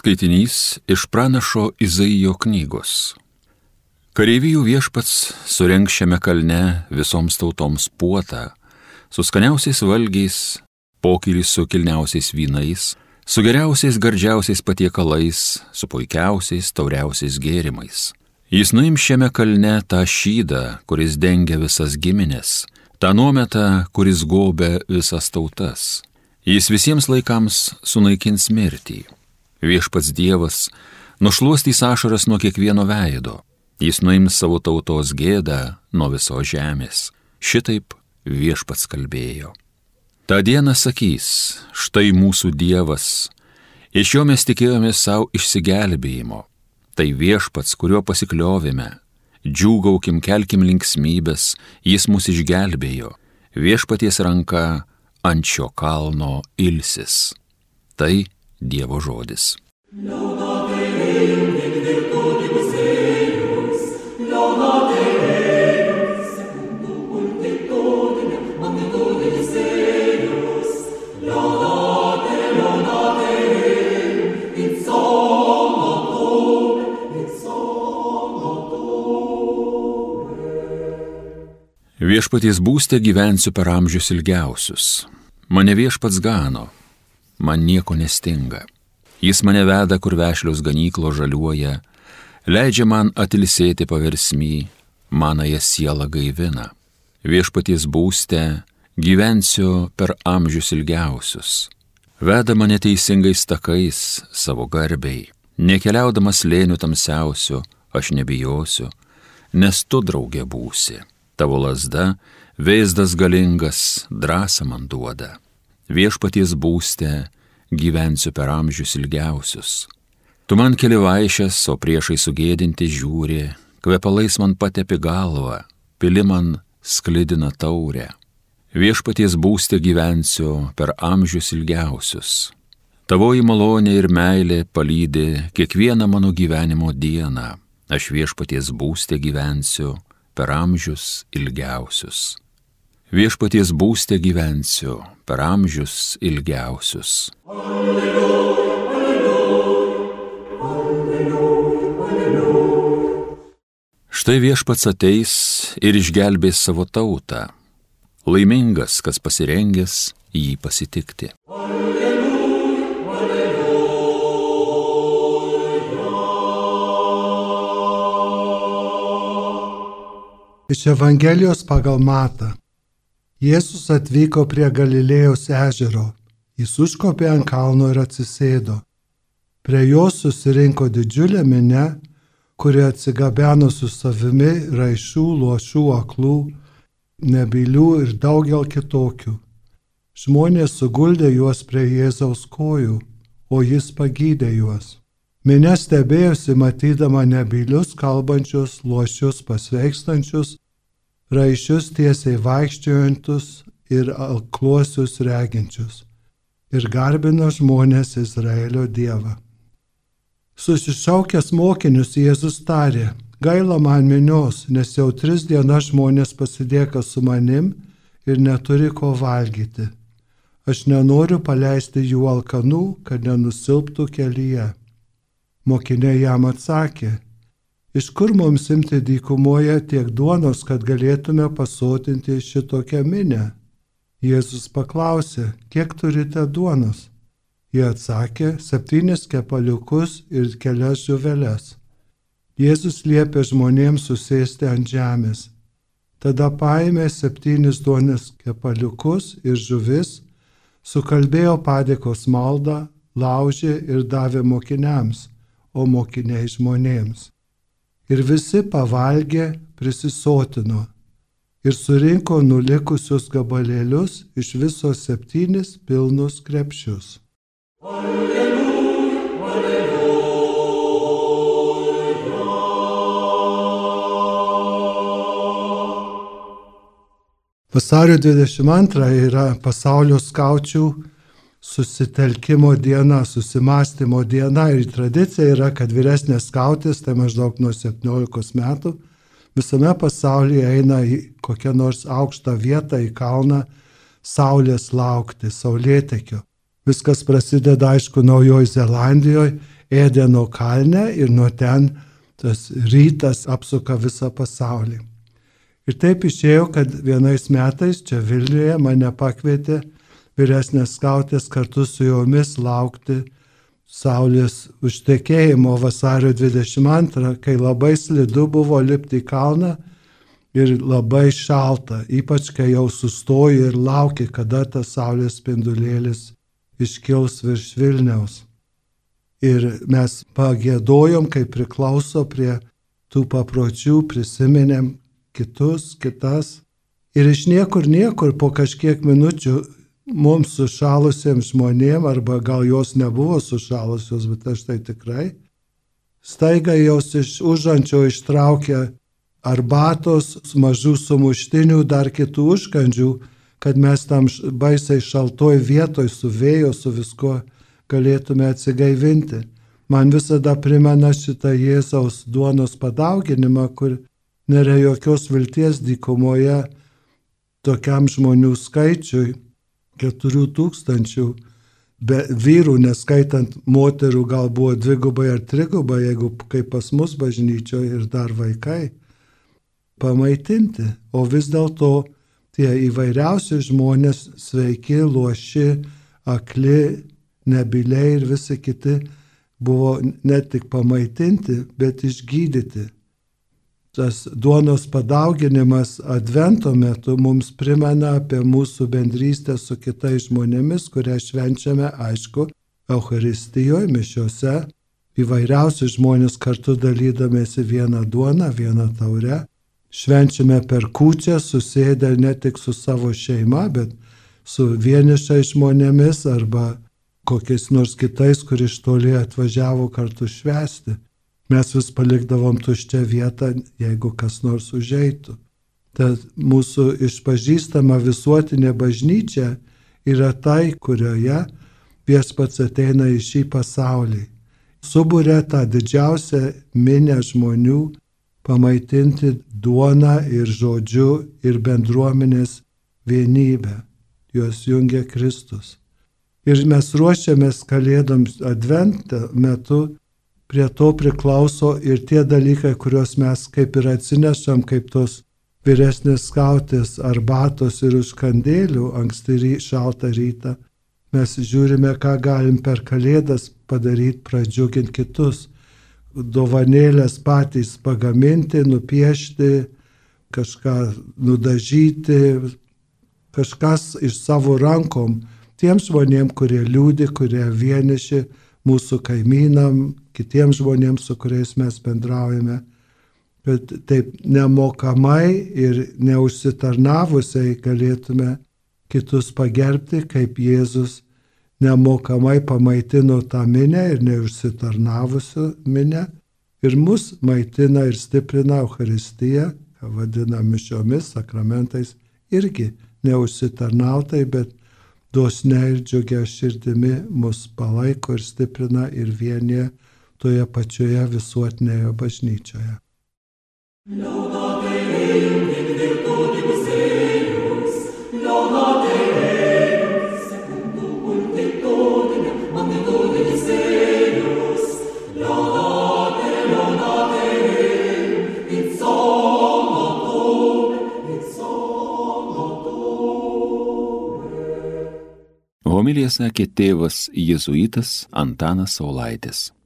Skaitinys iš pranašo Izaijo knygos. Kareivijų viešpats surengs šiame kalne visoms tautoms puotą, su skaniausiais valgiais, pokylį su kilniausiais vynais, su geriausiais gardžiausiais patiekalais, su puikiausiais tauriausiais gėrimais. Jis nuims šiame kalne tą šydą, kuris dengia visas giminės, tą nuometą, kuris gobia visas tautas. Jis visiems laikams sunaikins mirtį. Viešpats Dievas nušluostys ašaras nuo kiekvieno veido. Jis nuims savo tautos gėdą nuo visos žemės. Šitaip viešpats kalbėjo. Ta diena sakys, štai mūsų Dievas, iš jo mes tikėjomės savo išsigelbėjimo. Tai viešpats, kuriuo pasikliovėme. Džiūgaukim, kelkim linksmybės, jis mus išgelbėjo. Viešpaties ranka ant šio kalno ilsis. Tai Dievo žodis. Viešpaties būste gyvensiu per amžius ilgiausius. Mane viešpats gano. Man nieko nestinga. Jis mane veda, kur vešlios ganyklos žaliuoja, leidžia man atilsėti paversmy, manąją sielą gaivina. Viešpaties būste gyvensiu per amžius ilgiausius. Veda mane teisingais takais savo garbei. Nekeliaudamas slėnių tamsiausiu, aš nebijosiu, nes tu draugė būsi. Tavo lazda, vėzdas galingas, drąsą man duoda. Viešpaties būste gyvensiu per amžius ilgiausius. Tu man keli vaišes, o priešai sugėdinti žiūri, kvepalais man patepi galvą, pili man sklidina taurę. Viešpaties būste gyvensiu per amžius ilgiausius. Tavoji malonė ir meilė palydi kiekvieną mano gyvenimo dieną. Aš viešpaties būste gyvensiu per amžius ilgiausius. Viešpaties būste gyvensiu per amžius ilgiausius. Alleluja, alleluja, alleluja, alleluja. Štai viešpats ateis ir išgelbės savo tautą. Laimingas, kas pasirengęs jį pasitikti. Alleluja, alleluja. Iš Evangelijos pagal Matą. Jėzus atvyko prie Galilėjos ežero. Jis užkopė ant kalno ir atsisėdo. Prie jo susirinko didžiulė minia, kuri atsigabeno su savimi raišų, luošų, aklų, nebylių ir daugel kitokių. Žmonės suguldė juos prie Jėzaus kojų, o jis pagydė juos. Minia stebėjosi matydama nebylius kalbančius, luošius pasveikstančius, raišius tiesiai vaikščiojantus ir akluosius reginčius. Ir garbino žmonės Izraelio Dievą. Susišaukęs mokinius Jėzus tarė, gaila man minios, nes jau 3 dienas žmonės pasidėka su manim ir neturi ko valgyti. Aš nenoriu paleisti jų alkanų, kad nenusilptų kelyje. Mokiniai jam atsakė, iš kur mums imti dykumoje tiek duonos, kad galėtume pasotinti šitokią minią? Jėzus paklausė, kiek turite duonos? Jie atsakė, 7 kepaliukus ir kelias žuveles. Jėzus liepė žmonėms susėsti ant žemės. Tada paėmė 7 duonos kepaliukus ir žuvis, sukalbėjo padėkos maldą, laužė ir davė mokiniams, o mokiniai žmonėms. Ir visi pavalgė, prisisotino ir surinko nulikusius gabalėlius iš viso 7 pilnus krepšius. Alleluja, alleluja. Vasario 22 yra pasaulio skaučių susitelkimo diena, susimąstymo diena ir tradicija yra, kad vyresnės skautės, tai maždaug nuo 17 metų, visame pasaulyje eina į kokią nors aukštą vietą, į kalną, saulės laukti, saulėtekio. Viskas prasideda, aišku, Naujoje Zelandijoje, Ėdeno kalne ir nuo ten tas rytas apsuka visą pasaulį. Ir taip išėjo, kad vienais metais čia Vilniuje mane pakvietė vyresnės skautės kartu su jomis laukti saulės užtekėjimo vasario 22, kai labai slidu buvo lipti į kalną ir labai šalta, ypač kai jau sustoji ir lauki, kada tas saulės spindulėlis iškils virš Vilniaus. Ir mes pagiedojom, kaip priklauso prie tų papročių, prisiminėm kitas. Ir iš niekur po kažkiek minučių mums sušalusiems žmonėms, arba gal jos nebuvo sušalusios, bet aš tai tikrai, staiga jos iš užančio ištraukė arbatos, mažų sumuštinių, dar kitų užkandžių, kad mes tam baisiai šaltoj vietoj su vėjo, su viskuo galėtume atsigaivinti. Man visada primena šitą Jėzaus duonos padauginimą, kur nėra jokios vilties dykumoje tokiam žmonių skaičiui, 4000, be vyrų, neskaitant moterų, gal buvo 2 ar 3, jeigu kaip pas mus bažnyčioje ir dar vaikai, pamaitinti. O vis dėlto tie įvairiausi žmonės, sveiki, luoši, akli, nebyliai ir visi kiti, buvo ne tik pamaitinti, bet išgydyti. Tas duonos padauginimas Advento metu mums primena apie mūsų bendrystę su kitais žmonėmis, kurią švenčiame, aišku, Eucharistijoje, mišiose, įvairiausi žmonės kartu dalydamėsi vieną duoną, vieną taurę. Švenčiame per kūčią, susėdę ne tik su savo šeima, bet su vienišais žmonėmis arba kokiais nors kitais, kur iš toli atvažiavo kartu švęsti. Mes vis palikdavom tuščią vietą, jeigu kas nors užeitų. Tad mūsų išpažįstama visuotinė bažnyčia yra tai, kurioje Viešpats ateina į šį pasaulį. Suburia tą didžiausią minią žmonių pamaitinti duoną ir žodžiu ir bendruomenės vienybę. Juos jungia Kristus. Ir mes ruošiamės Kalėdoms Advento metu. Prie to priklauso ir tie dalykai, kuriuos mes kaip ir atsinešam, kaip tos vyresnės skautės arbatos ir užkandėlių anksti šaltą rytą. Mes žiūrime, ką galim per Kalėdas padaryti, pradžiuginti kitus. Dovanėlės patys pagaminti, nupiešti, kažką nudažyti, kažkas iš savo rankom. Tiems žmonėms, kurie liūdi, kurie vieniši, mūsų kaimynam, kitiems žmonėms, su kuriais mes bendraujame, bet taip nemokamai ir neužsitarnavusiai galėtume kitus pagerbti, kaip Jėzus nemokamai pamaitino tą minę ir neužsitarnavusių minę, ir mus maitina ir stiprina Eucharistija, ką vadina mišiomis, sakramentais, irgi neužsitarnautai, bet dosniai ir džiugia širdimi mus palaiko ir stiprina ir vienyje toje pačioje visuotinėje bažnyčioje. Homiliją sakė tėvas jėzuitas Antanas Saulaitis.